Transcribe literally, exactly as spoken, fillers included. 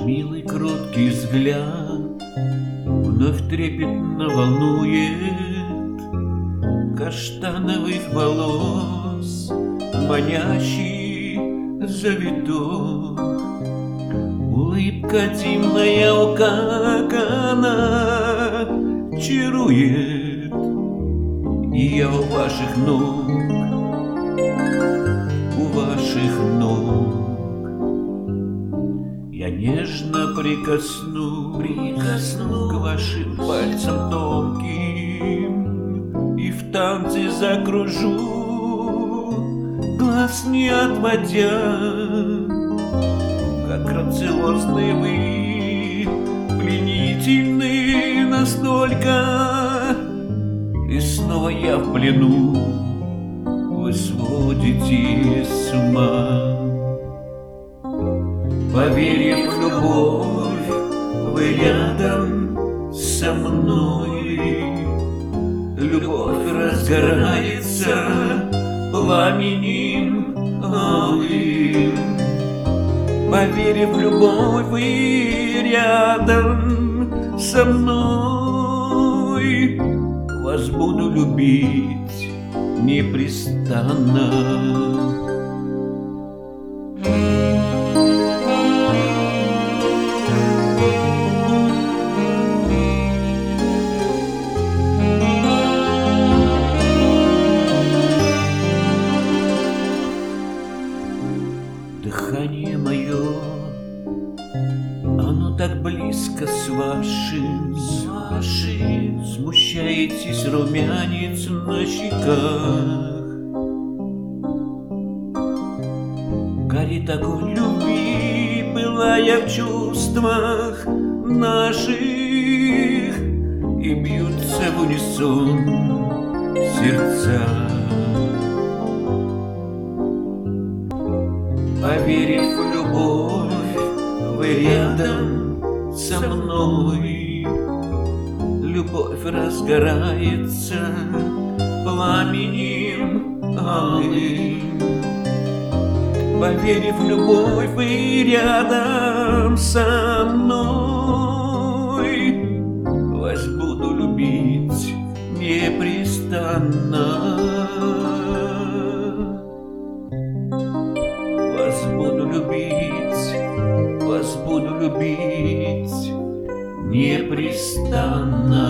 милый кроткий взгляд вновь трепетно волнует каштановых волос манящий завиток. Улыбка дивная, о, как она чарует, и я у ваших ног, у ваших ног. Я нежно прикосну, прикосну к вашим пальцам тонким и в танце закружу, глаз не отводя. Как грациозны вы, пленительны настолько, и снова я в плену, вы сводите с ума. Поверив в любовь, вы рядом со мной. Любовь разгорается пламенем алым. Поверив в любовь, вы рядом со мной. Вас буду любить непрестанно. Дыхание мое, оно так близко с вашим, с вашим. Смущаетесь, румянец на щеках. Горит огонь любви, пылая в чувствах наших, и бьются в унисон сердца. Поверив в любовь, вы рядом со мной. Любовь разгорается пламенем алым. Поверив в любовь, вы рядом со мной. Вас буду любить непрестанно. Вас буду любить, вас буду любить непрестанно.